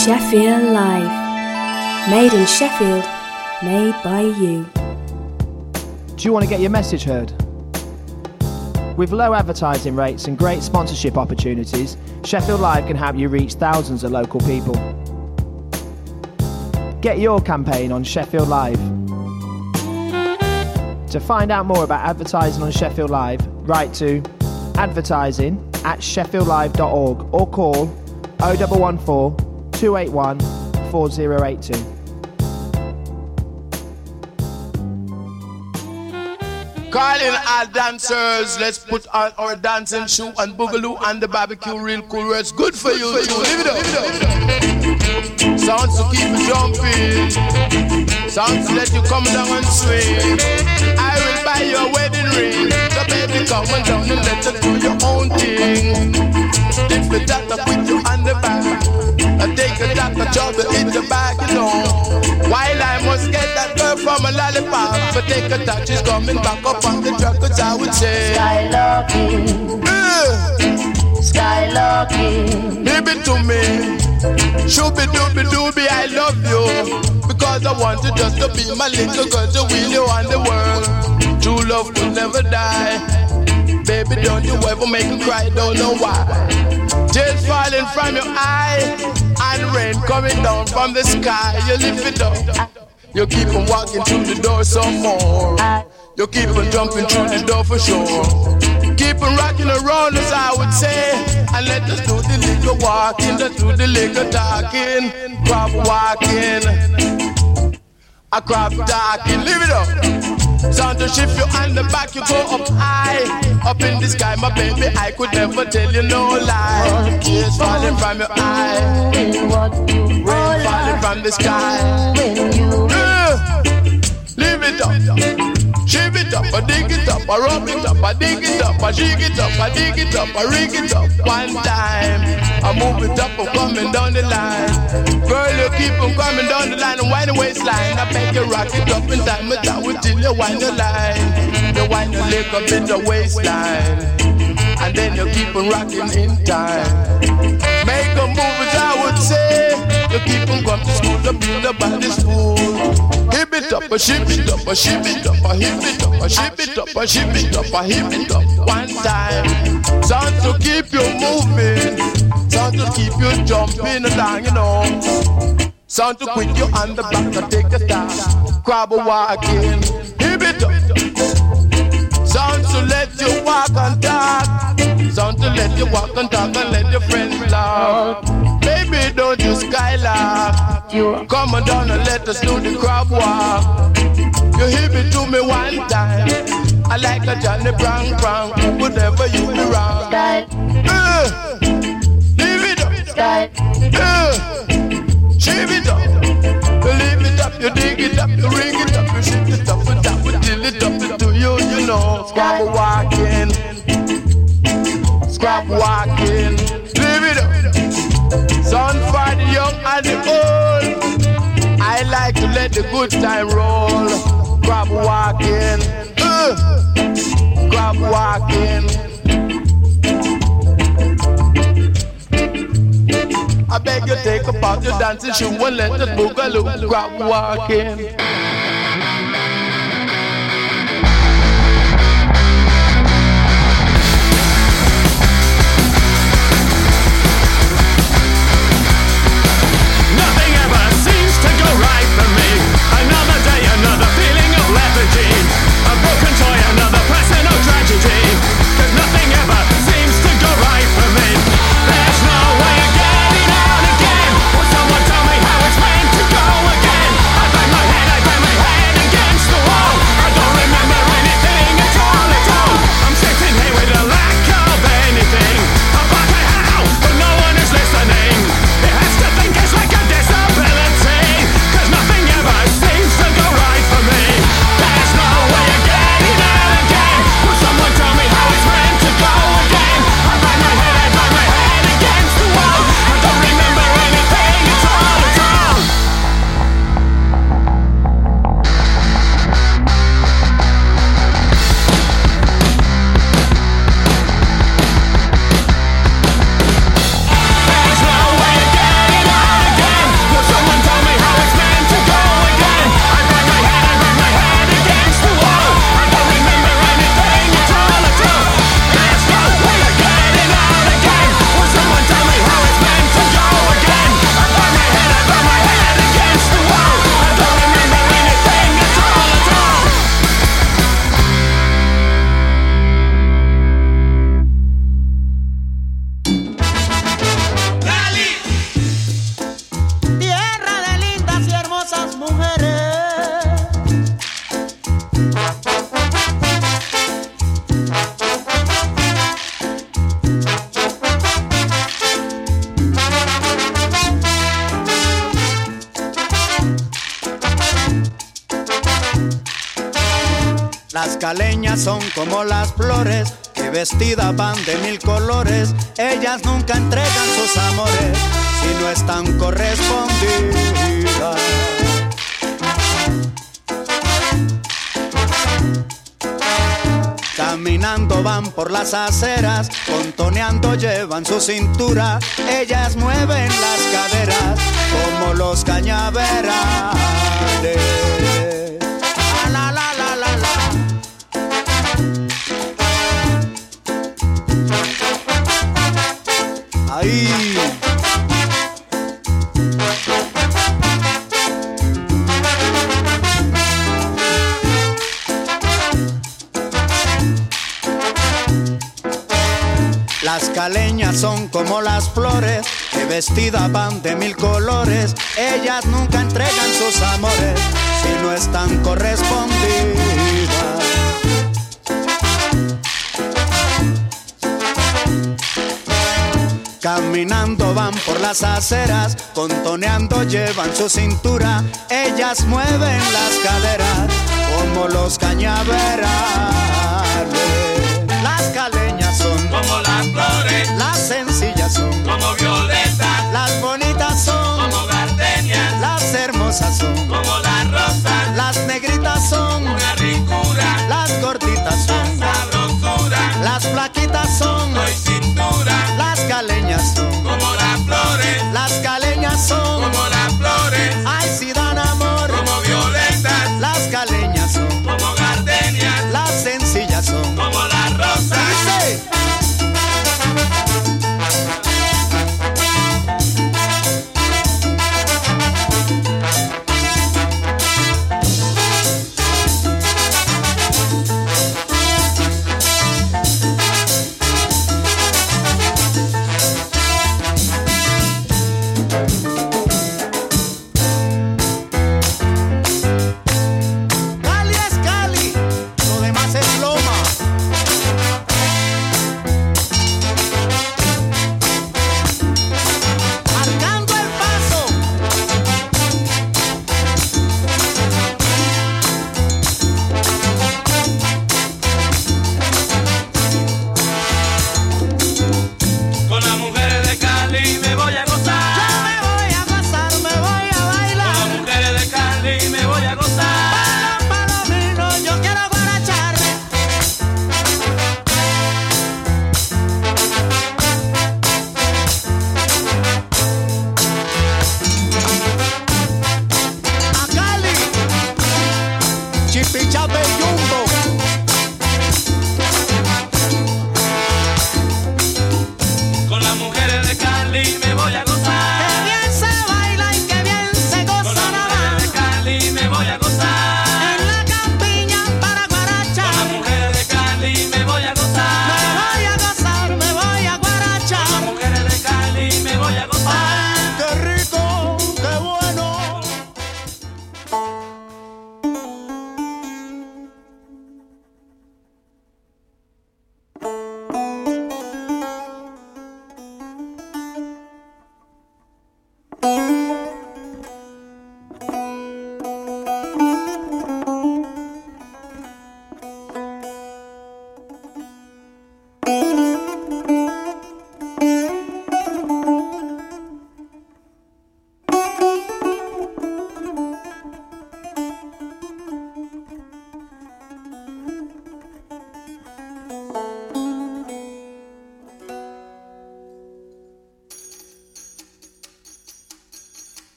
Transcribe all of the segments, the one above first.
Sheffield Live. Made in Sheffield, made by you. Do you want to get your message heard? With low advertising rates and great sponsorship opportunities, Sheffield Live can help you reach thousands of local people. Get your campaign on Sheffield Live. To find out more about advertising on Sheffield Live, write to advertising@sheffieldlive.org or call 0114 281 4082. Calling our dancers, let's put on our dancing shoe and boogaloo and the barbecue real cool where it's good for you. Live it up. Sounds to keep you jumping. Sounds to let you come down and swing. I will buy your wedding ring. So baby come on down and let us do your own thing. If the doctor put you on the back, I take a doctor job to hit the back, you know. While I must get that girl from a lollipop, but take a touch, she's coming back up on the truck, cause I would say Skylarking, Skylarking, give it to me. Shooby dooby dooby, I love you. Because I want you just to be my little girl, to wheel you on the world. True love will never die. Baby, don't you ever make me cry, don't know why. Tears falling from your eye and rain coming down from the sky. You lift it up. You keep on walking through the door some more. You keep on jumping through the door for sure. Keep on rocking around us, I would say. And let us do the little walking, let's do the little talking. Crab walking, a crab talking, live it up. Sound to shift you on the back, you go up high. Up in the sky, my baby, I could never tell you no lie. Tears falling from your eye, rain falling from the sky. Live it up, shift it up, I dig it up, I rub it up, I dig it up, I shake it up, I dig it up, I rig it up. One time, I move it up, I'm coming down the line. Girl, you keep on coming down the line and wind the waistline. I beg you rock it up in time, I down till you wind the line. You wind your leg up in the waistline, and then you keep on rocking in time. Make a move as I would say. You keep on come to school, to build the body school. Hip it up, I ship it up, I ship it up, I hip it up, I ship it up, I ship it up, I hip it up. One time, sound to keep you moving, sound to keep you jumping along, you know. Sound to quit you on the back and take a time. Crab walking, hip it up. Sound to let you walk and talk, sound to let you walk and talk and let your friends laugh. Baby, don't you skylark. Come on down and let us do the crab walk. You hit me to me one time. I like a Johnny Brown Brown. Whatever you be wrong. Leave it up. Shave it up. You leave it up. You dig it up. You ring it up. You shake it up. And that will till it up to you. You know. Scrap walking. Scrap walking. Leave it up. Son for the young and the old. I like to let the good time roll. Grab walking, grab walking. I beg you take about your dancing shoe and let the boogaloo. Grab walking. A broken toy, another personal tragedy. 'Cause nothing ever seems to go right for me. There's no way of getting out again. Will someone tell me how it's meant to go again? I bang my head Las caleñas son como las flores que vestidas van de 1000 colores. Ellas nunca entregan sus amores si no están correspondidas. Caminando van por las aceras, contoneando llevan su cintura. Ellas mueven las caderas como los cañaverales. La, la, la, la, la. Ahí. Las caleñas son como las flores que vestidas van de 1000 colores. Ellas nunca entregan sus amores si no están correspondidas. Caminando van por las aceras, contoneando llevan su cintura. Ellas mueven las caderas como los cañaverales. Las caleñas son como las flores, las sencillas son como violetas, las bonitas son como gardenias, las hermosas son como las rosas, las negritas son una ricura, las gorditas son sabrosura, las flaquitas son soy cintura, las caleñas son como las flores, las caleñas son como las flores, ay si dan amor como violetas, las caleñas son como gardenias, las sencillas son como las rosas. ¡Dice!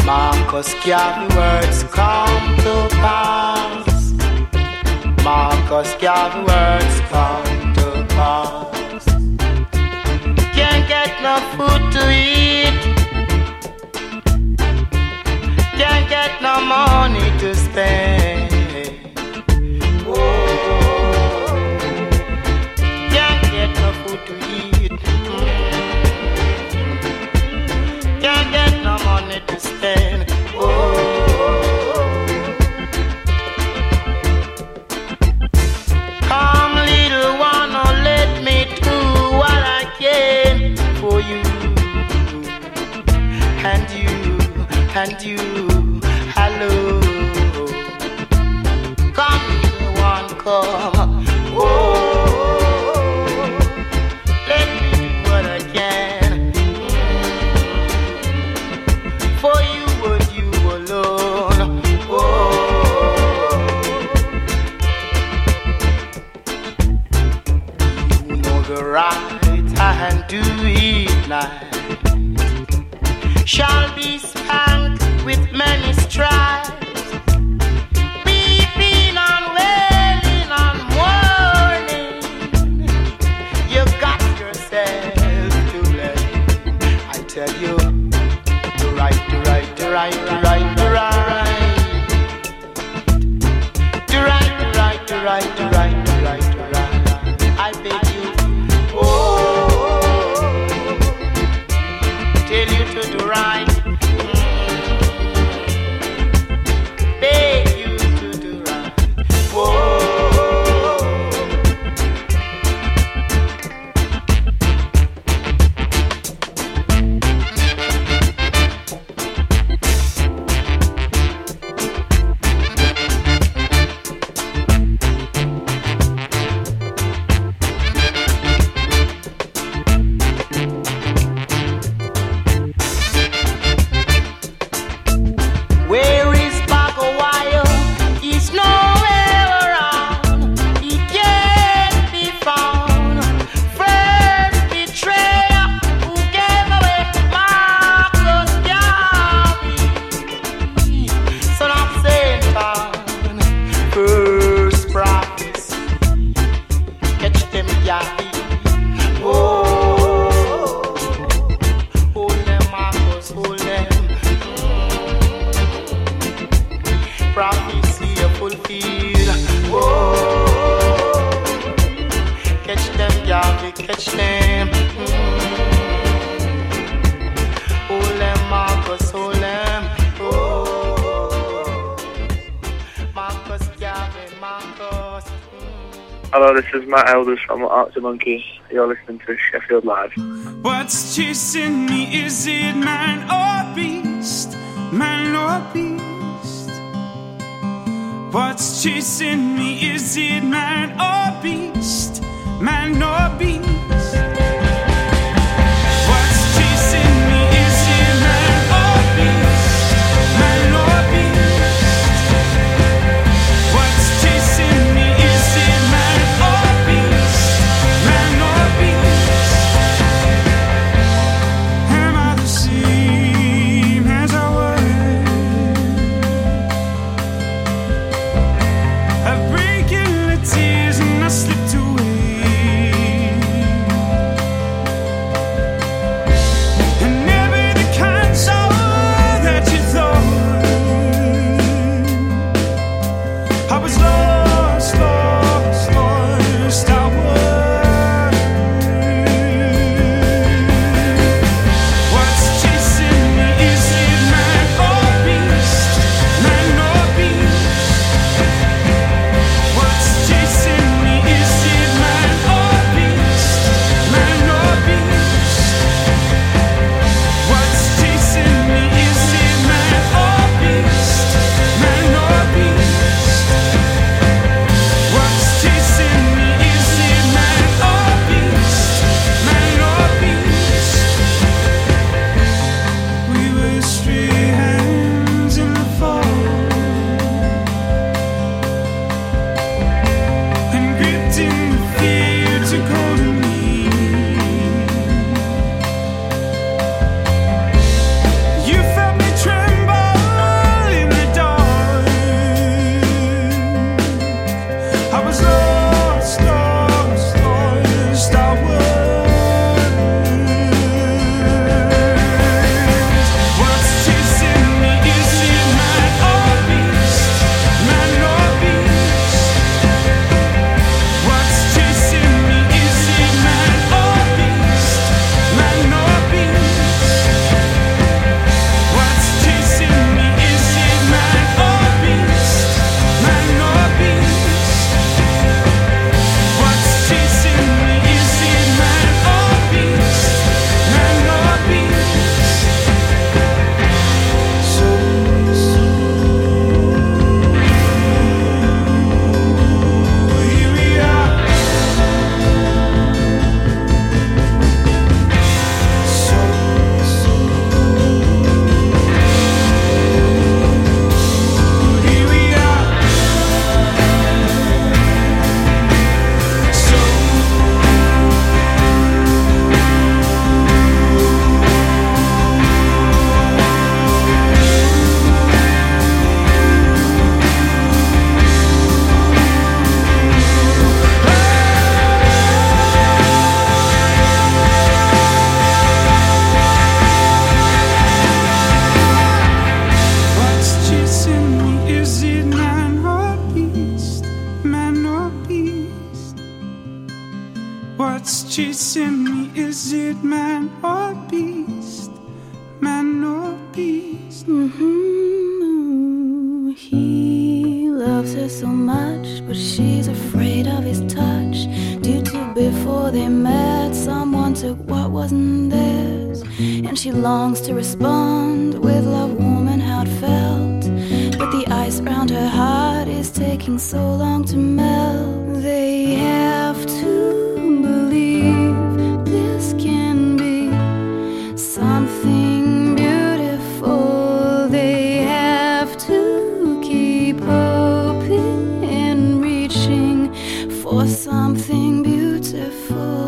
Marcus Garvey words come to pass. Marcus Garvey words come to pass. Can't get no food to eat. Can't get no money to spend. Oh, can't get no food to eat. Can't get no money to spend. Come, little one, oh, let me do what I can for you. And you, hello. Come, little one, come. Oh, let me do what I can for you and you alone. Oh, you know the right hand do it night shall be spanked with many stripes, weeping and wailing and mourning. You got yourself to blame. I tell you, the right. I beg you, oh, tell you to do right. Beg you to do right. Oh. Where is Bagawire? He's nowhere around. He can't be found. First betrayer who gave away Marcus Garvey, son of Satan. First prophecy, catch them Garvey. Oh, hold them Marcus, hold them. Prophecy a fulfilled. Oh, catch them, Garvey, catch them. Hold them, Marcus, hold them. Oh, Marcus, Garvey, Marcus. Hello, this is Matt Elders from Arctic Monkeys. You're listening to Sheffield Live. What's chasing me? Is it man or beast? Man or beast? What's chasing me? Is it man or beast? Man or beast? What's chasing me? Is it man or beast? Man or beast? What's chasing me? Is it man or beast? Man or beast? Am I the same as I was? I break in the tears and I slipped away. chasing me? Is it man or beast? Man or beast? He loves her so much, but she's afraid of his touch. Due to before they met, someone took what wasn't theirs, and she longs to respond with love warm and how it felt. But the ice around her heart is taking so long to melt. They have to believe this can be something beautiful. They have to keep hoping and reaching for something beautiful.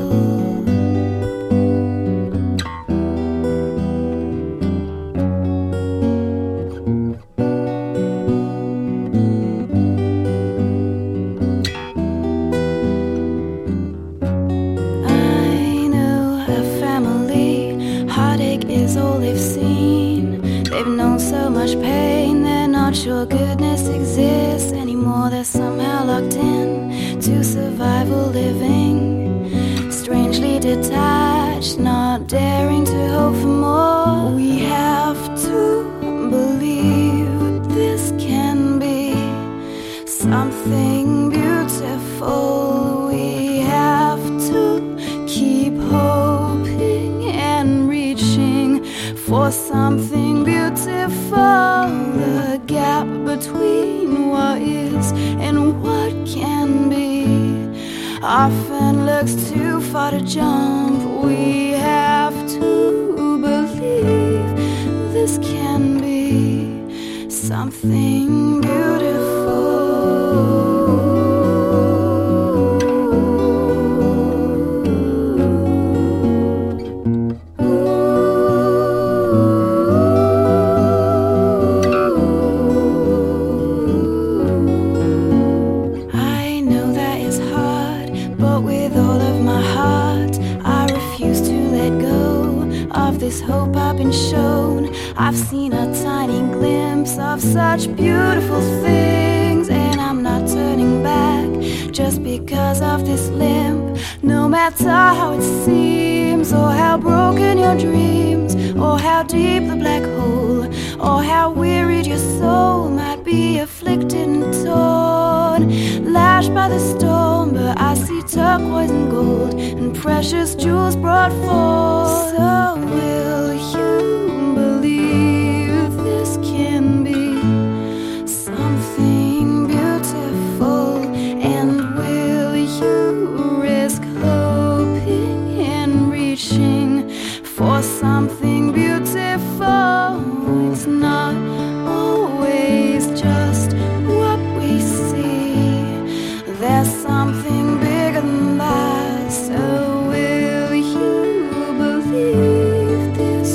Pain, they're not sure goodness exists anymore. They're somehow locked in to survival living, strangely detached, not daring to hope for more. We have to believe this can be something beautiful. We have to keep hoping and reaching for something beautiful. The gap between what is and what can be often looks too far to jump. We have to believe this can be something beautiful. This hope I've been shown. I've seen a tiny glimpse of such beautiful things, and I'm not turning back just because of this limp. No matter how it seems, or how broken your dreams, or how deep the black hole, or how wearied your soul might be, afflicted and torn, lashed by the storm. But I see turquoise and gold and precious jewels brought forth. So will you believe this can be something beautiful? And will you risk hoping and reaching for something beautiful? It's not always just what we see. There's something bigger than that. So will you believe this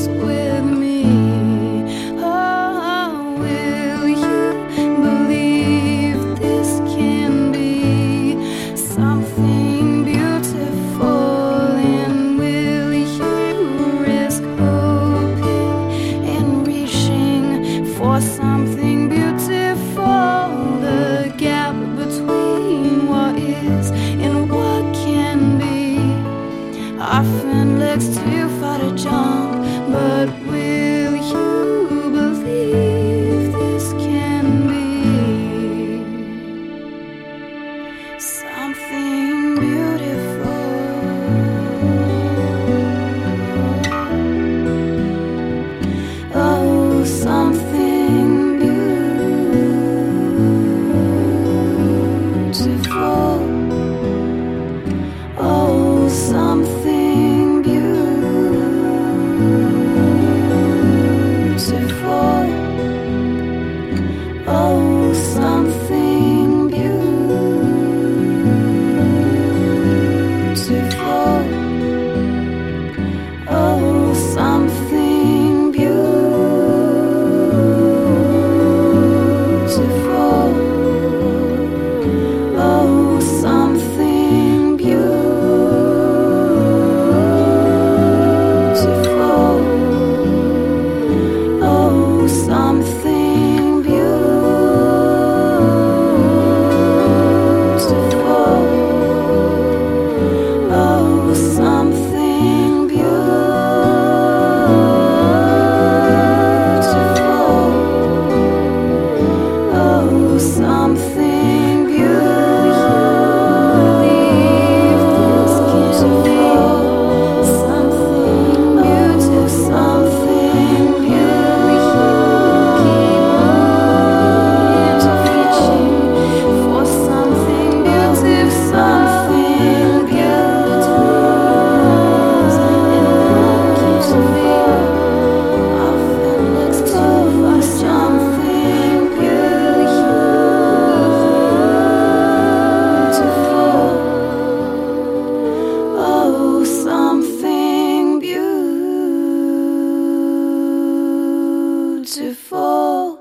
beautiful.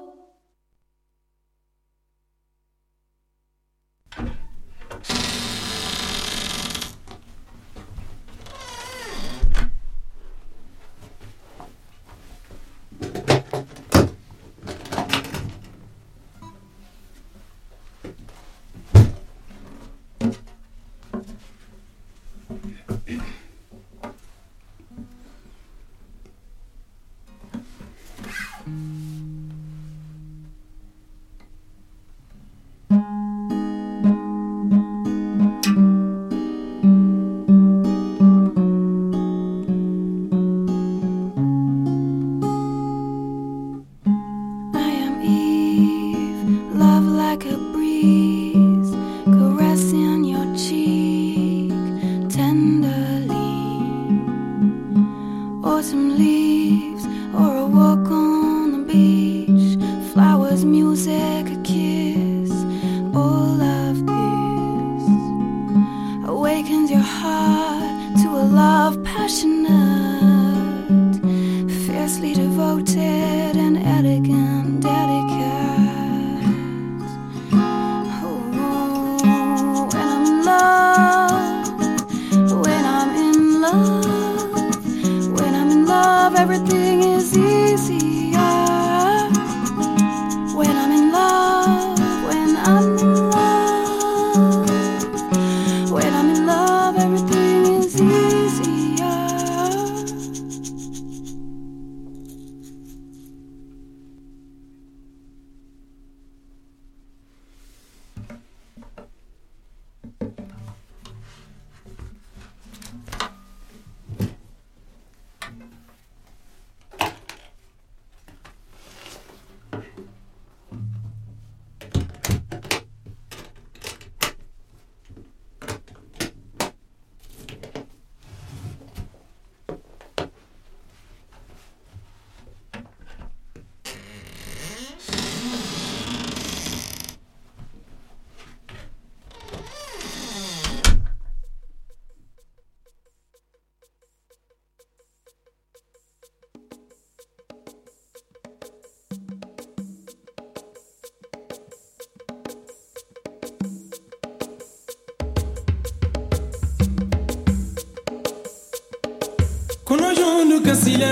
Kono jondu kasila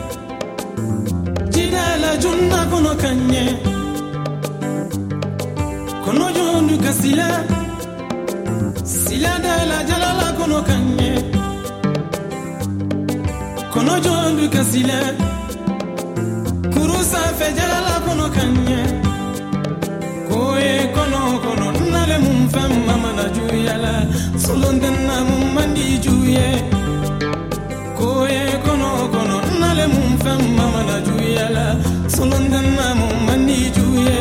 Jidala junna kono kanye Kono jondu kasila Sila dala jalala kono kanye Kono jondu kasila Kurusa fe jalala kono kanye Koe kono Nale mumfem mama na juyala Solondena mumandi juye Koye kono nale mumfem mama na juyala solondana mumani juye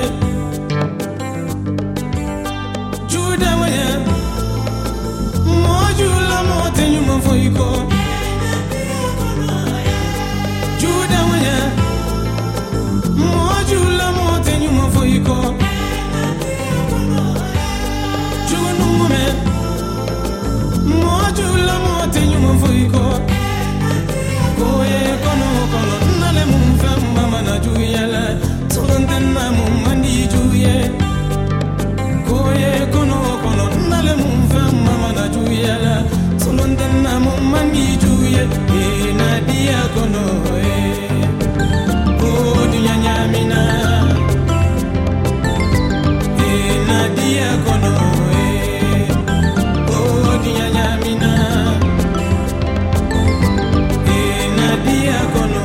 juda waya mojula motenyu mafoiko juda waya mojula motenyu mafoiko junu mume mojula motenyu mafoiko Koye kono nale mumfem mama na juyala solondana mumandi juye Koye kono nale mumfem mama na juyala solondana mumandi juye na dia kono o dunya nyamina na dia kono o dunya nyamina dia kono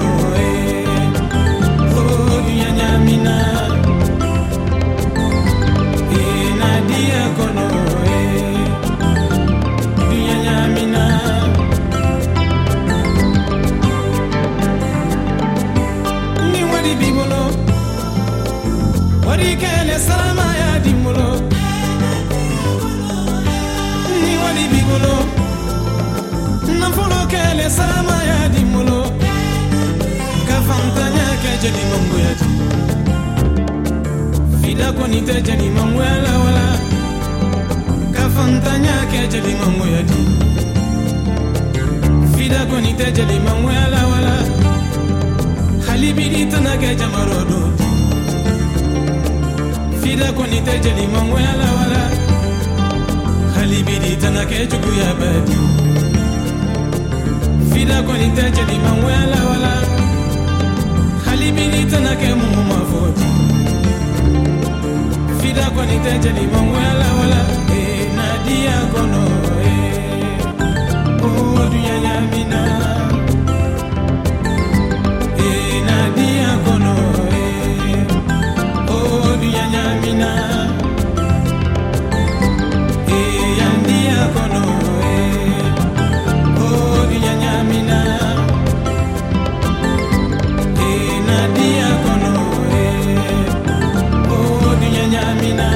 oh dia nyamina na dia kono dia nyamina ni wadi bibolo wadi kele salama ya dimulo ni wadi bibolo na folo kele salama ya dimulo Kafantanya kejeli mungu yati Fida kwa nite jeli mungu yala wala Kafantanya kejeli mungu yati Fida kwa nite jeli mungu yala wala halibidi tanake jamarodo fida konite jeli mangwala wala halibidi tanake juguya badi fida konite jeli mangwala wala halibidi tanake muhuma foti fida konite jeli mangwala wala nadia kono oh dunya yamina nadia kono oh dunya yamina yandia kono oh dunya yamina nadia kono oh dunya yamina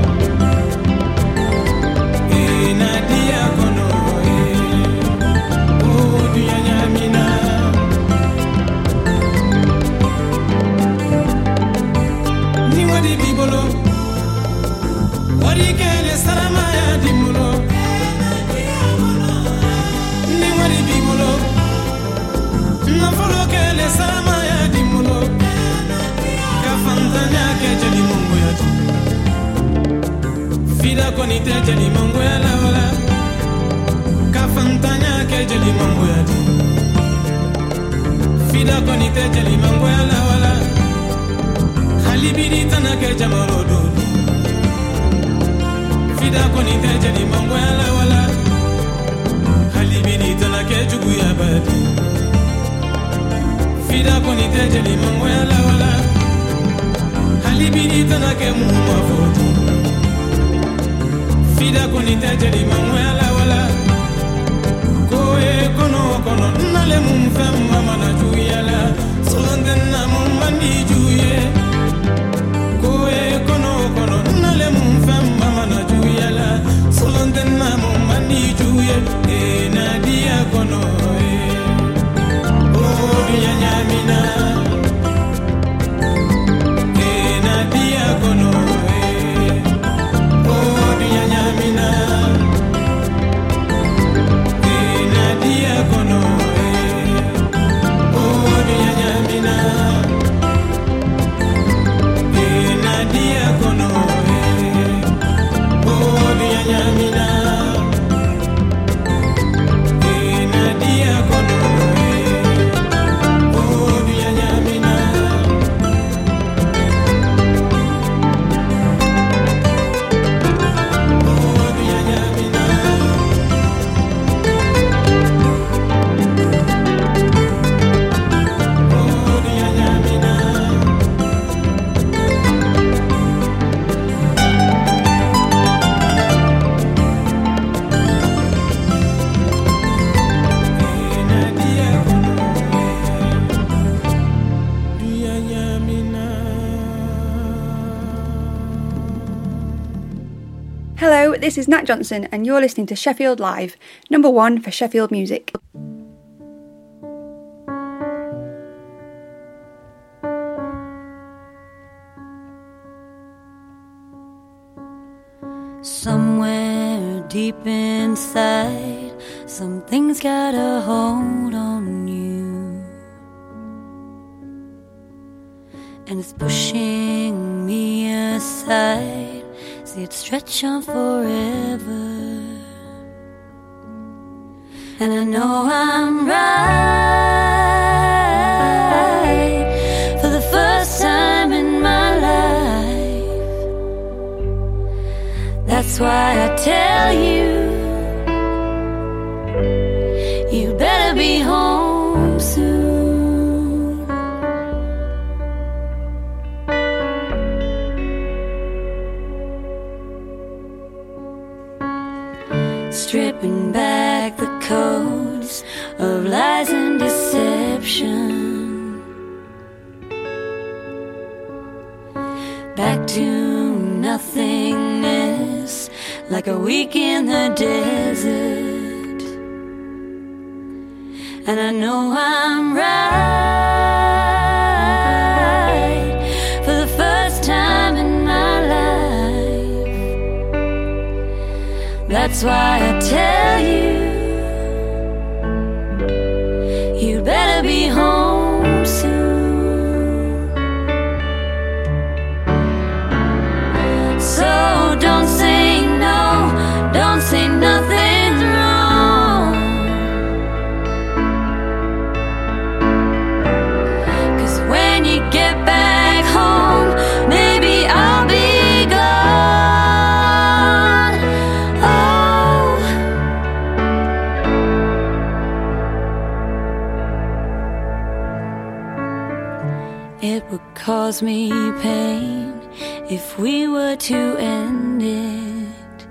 nadia kono oh dunya yamina ni wadi bibolo wadi kele salama ya dimulo ni wadi bibolo na folo kele salama ya dimulo kafantanya ke jeli mungu ya fida konite jeli mungu ya la wala kafantanya ke jeli mungu ya fida konite jeli mungu ya la wala halibidi tanake jamarodo fida konite jeli mungu ya la wala halibidi tanake jugu ya badi fida konite jeli mungu ya la wala halibidi tanake muhuma foti fida konite jeli mungu ya la wala koe kono kono nale mumfem mama na juyala solonden na mumbandi juye koe kono kono nale mumfem mama na juyala solonden na mumbandi juye nadia kono oh dunya nyamina nadia kono oh dunya nyamina nadia kono oh dunya nyamina nadia kono oh dunya nyamina nadia kono oh dunya nyamina oh dunya nyamina oh dunya nyamina nadia kono dunya nyamina. Hello, this is Nat Johnson, and you're listening to Sheffield Live, number one for Sheffield music. Somewhere deep inside, something's got a hold on you, and it's pushing me aside. See it stretch on forever, and I know I'm right for the first time in my life. That's why I tell you, you better be home soon. Stripping back the codes of lies and deception, back to nothingness, like a week in the desert. And I know I'm right for the first time in my life. That's why I tell you, you better be home soon. cause me pain if we were to end it.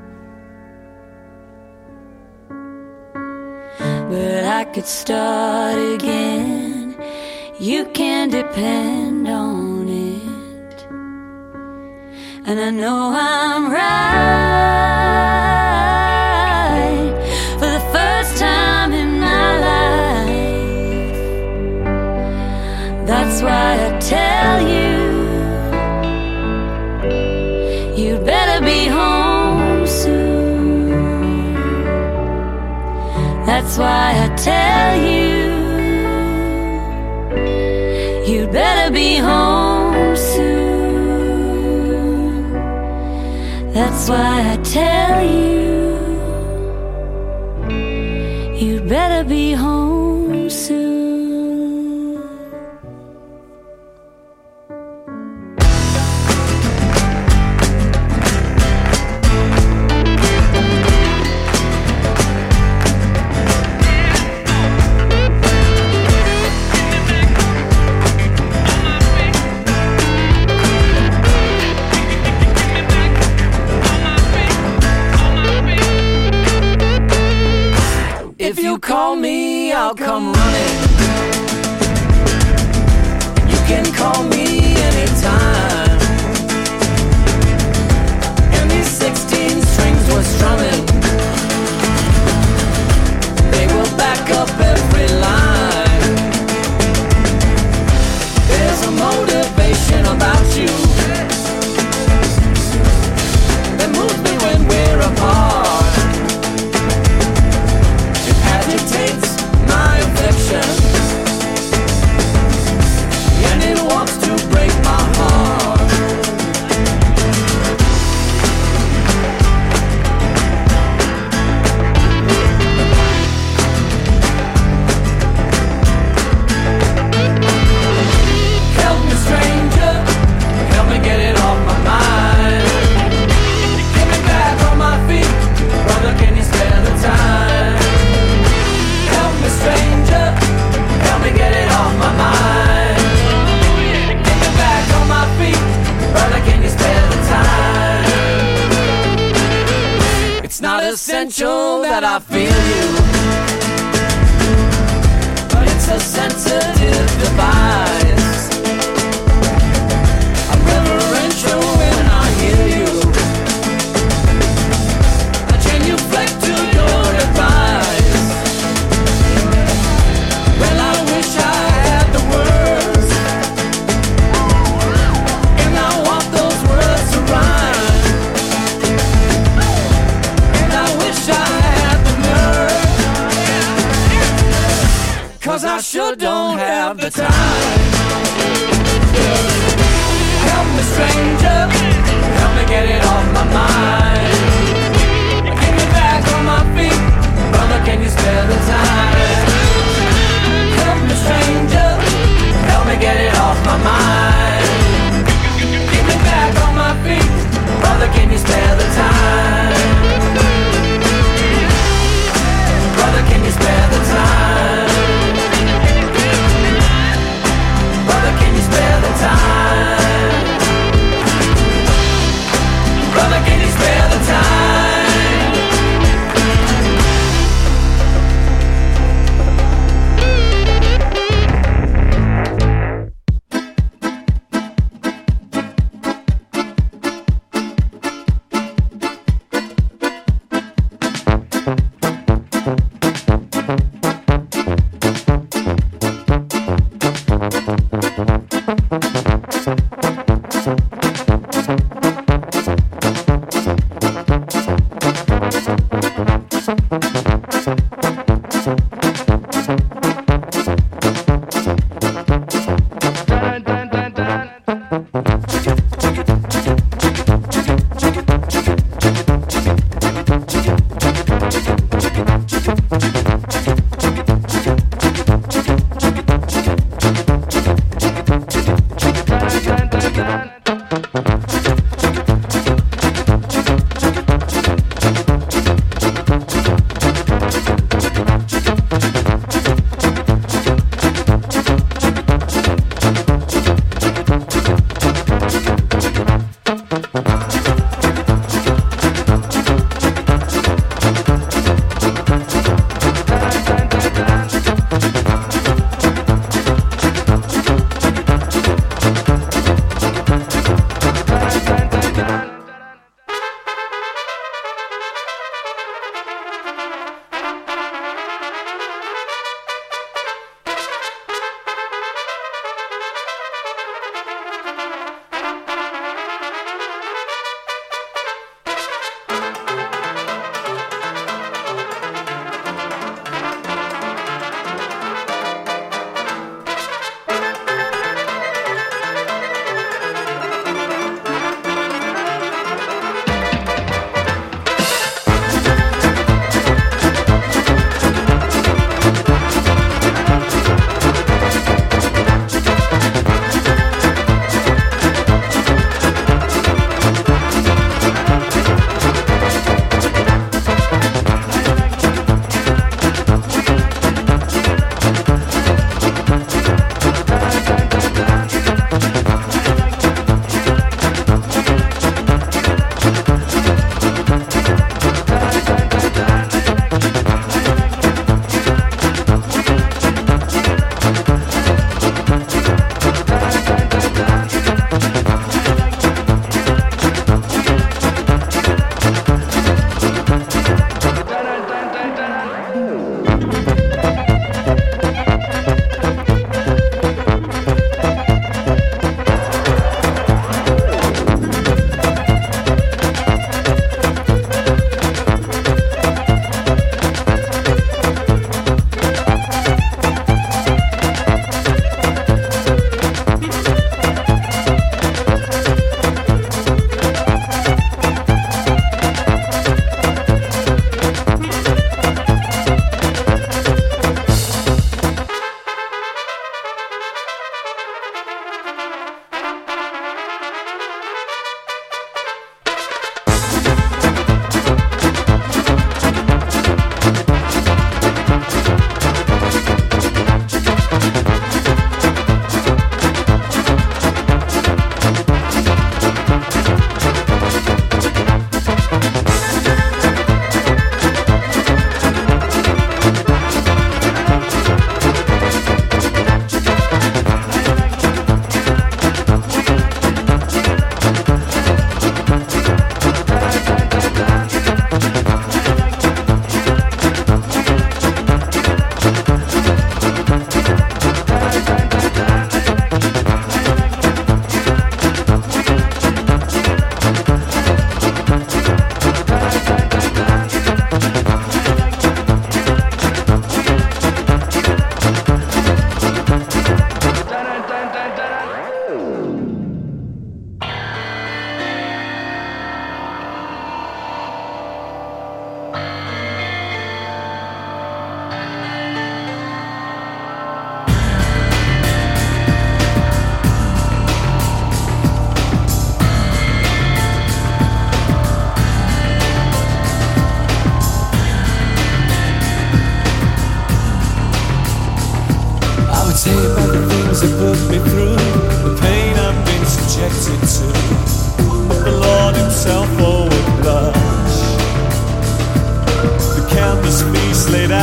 But I could start again, you can depend on it. And I know I'm right for the first time in my life. That's why I tell you, you'd better be home soon. That's why I tell you, you'd better be home soon. That's why I tell you, you'd better be home soon. If you call me, I'll come running. You can call me anytime. And these 16 strings were strumming, they will back up every line. There's a motivation about you that moves me when we're apart. Agitates my affection, and it wants to break my heart. Help me, stranger, help me get it off my mind. Get me back on my feet, brother, can you spare the time? Stranger, help me get it off my mind. Get me back on my feet, brother, can you spare the time? It's not essential that I feel you, but it's a sensitive device. I'm reverential when I hear you, I genuflect to your advice. Well, I wish I had the words, and I want those words to rhyme. And I wish I had the nerve, 'cause I sure don't have the time. Help me, stranger, help me get it off my mind. Get me back on my feet, brother, can you spare the time? Help me, stranger, help me get it off my mind. Get me back on my feet, brother, can you spare the time? Brother, can you spare the time? Brother, can you spare the time? Brother, can you spare the time?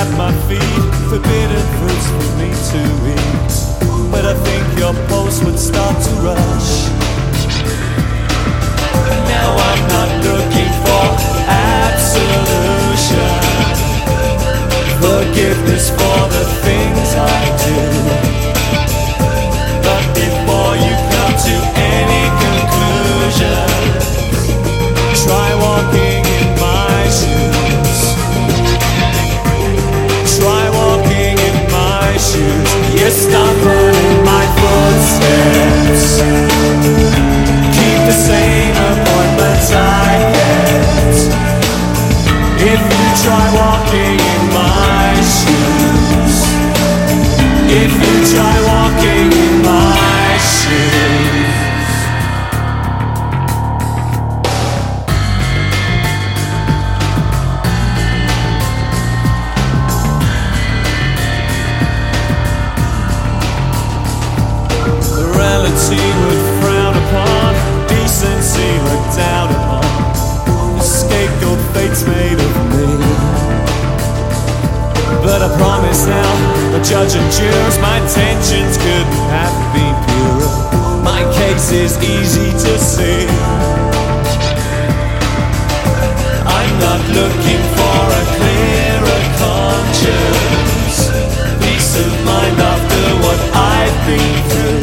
at my feet, forbidden fruits for me to eat. But I think your pulse would start to rush. Now I'm not looking for absolution, forgiveness for the things I do. But before you come to any conclusion, try walking in my shoes. Try walking in my shoes. You stumble in my footsteps. Keep the same appointments I get. If you try walking in my shoes. If you try walking in my shoes. Morality would frown upon, decency look down upon. The scapegoat fate's made of me. But I promise now, the judge and jurors, my intentions couldn't have been purer. My case is easy to see. I'm not looking for a clearer conscience, peace of mind after what I've been through.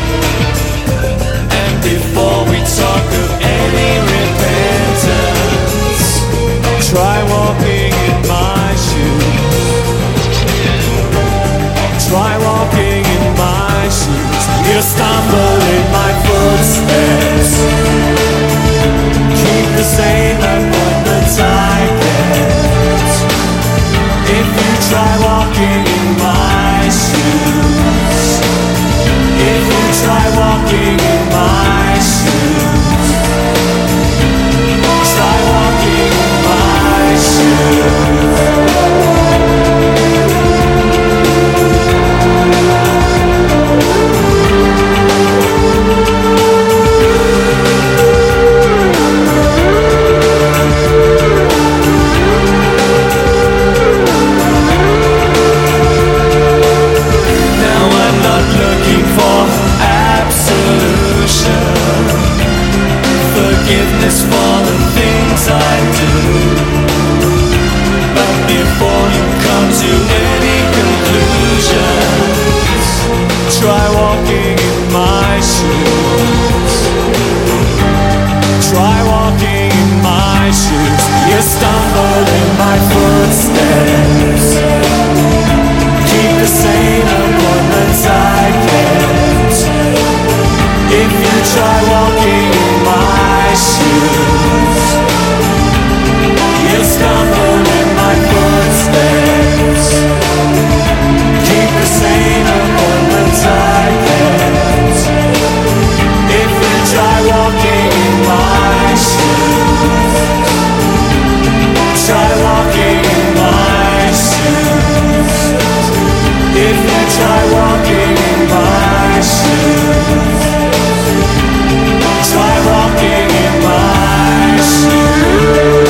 And before we talk of any repentance, try walking in my shoes. Try walking in my shoes. You stumble in my footsteps. Keep the same appointments I get. If you try walking in my shoes. If you try walking in my shoes. Try walking in my shoes. Forgiveness for the things I do. But before you come to any conclusions, try walking in my shoes. Try walking in my shoes. You stumble in my footsteps. Keep the same appointments I get. If you try walking in my shoes, you stumble in my footsteps. Keep the same appointments I get. If you try walking in my shoes, try walking in my shoes. If you try walking in my shoes, try walking in my shoes.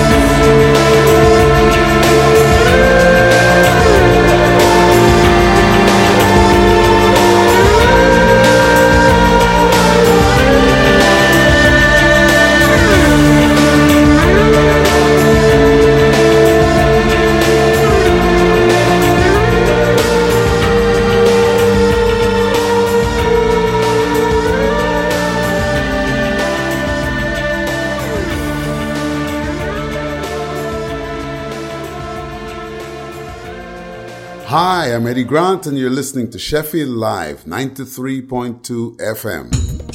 Hi, I'm Eddie Grant, and you're listening to Sheffield Live, 93.2 FM.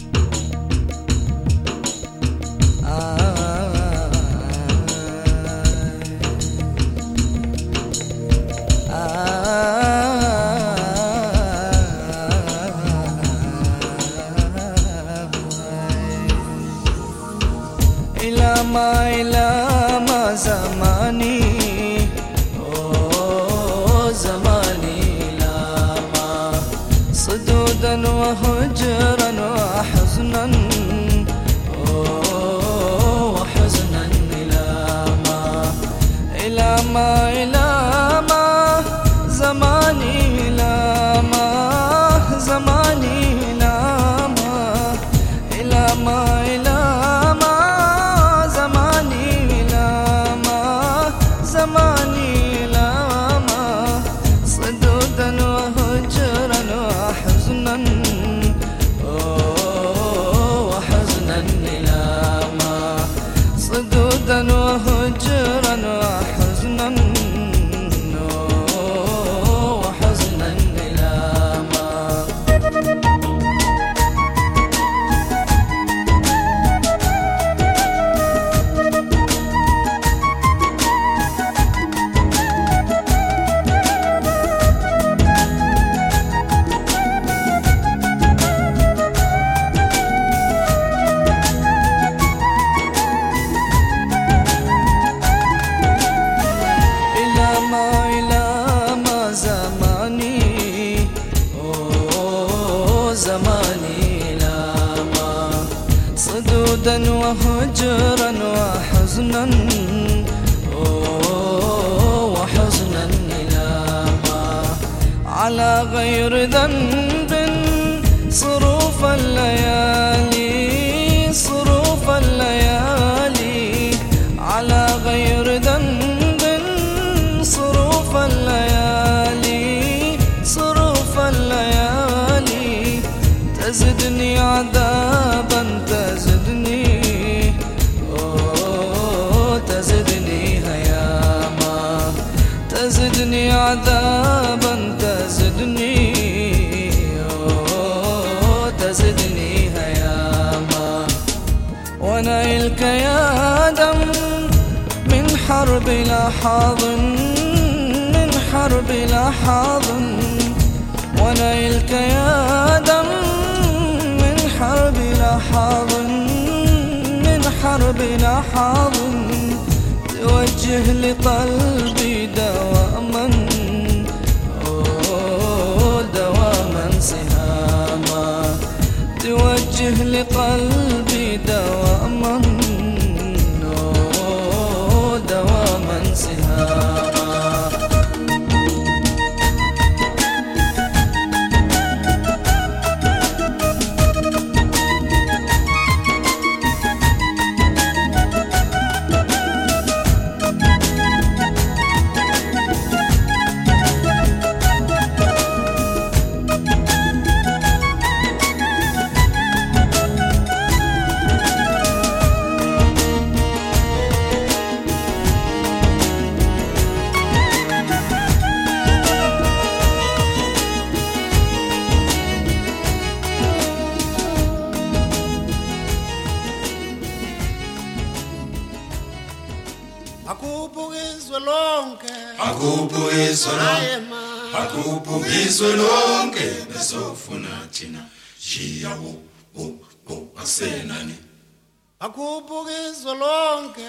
Ilama zamani, oh zamani lama, sududan wa hujran wa haznan, oh wa haznan ilama, ilama ilama وهجرا وحزنا وحزنا إلى ما على غير ذنب صروف الليالي صروف الليالي على غير ذنب صروف الليالي صروف الليالي تزدني عذابا تزدني تزدني هياما تزدني عذابا تزدني تزدني هياما ونيلك يا دم من حرب لحاظ من حرب لحاظ ونيلك يا دم من حرب لحاظ من حرب لحاظ توجه لقلبي دواما دواما سهاما توجه لقلبي دواما دواما سهاما akubhukiswe lonke besofuna thina jiya wo asenani akubhukiswe lonke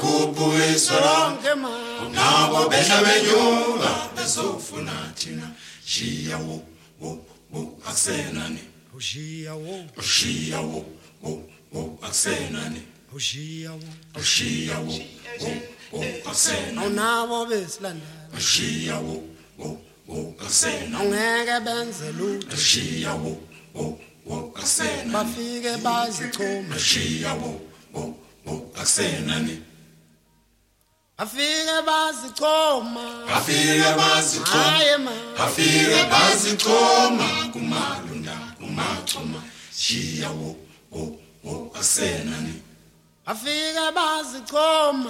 ma nabo behla benyuka besofuna thina jiya wo asenani jiya wo asenani jiya wo asenani awunabo besilandela jiya wo asenani angeke benze lutho jiya wo asenani bafike bazichoma jiya wo asenani afike bazichoma afike bazichoma kumalunda kumachoma jiya wo asenani afike bazichoma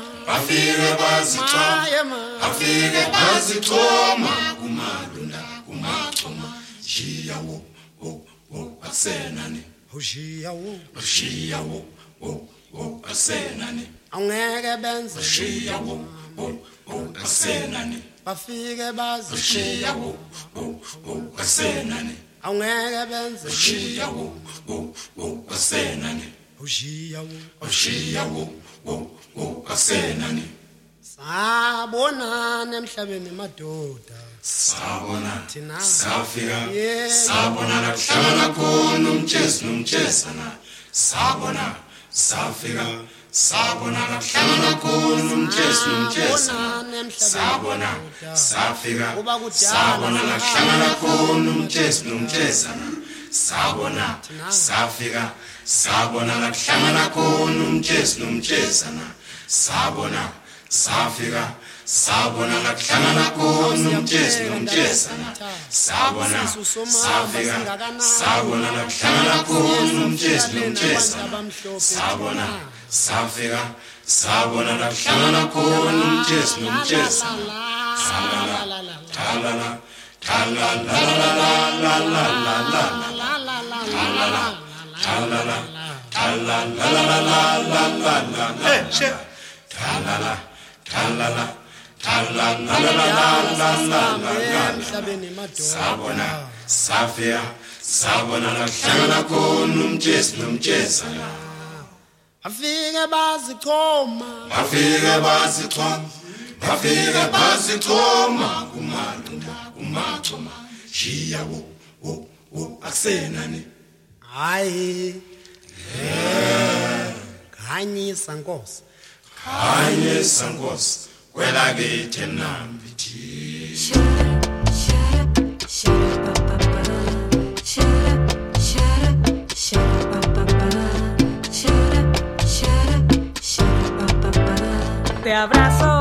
afike bazichoma kumalunda kumachoma jiya wo asenani jiya wo asenani angeke benze jiya wo asenani bafike bazichoma jiya wo asenani angeke benze jiya wo asenani jiya wo asenani sabona emhlabeni madoda sabona thina safika sabona lahlangana khona umjezana sabona safika sabona lahlangana khona umjezana sabona safika sabona lahlangana khona umjezana sabona safika sabona la kuhlangana khona umjezi nomjezana sabona safika sabona la kuhlangana khona umjezi nomjezana sabona safika sabona la kuhlangana khona umjezi nomjezana sabona safika sabona la kuhlangana khona umjezi nomjezana salala talala talala la la la la la la talala talala talala la la la la la la talala talala talala la la la la la sabona safia sabona la kuhlangana khona umjezi nomjezana afike bazichoma bafike bazichoma kumachoma shiya wo akusenani hayi khanyisa nkosi kwela kethe nambithi Te abrazo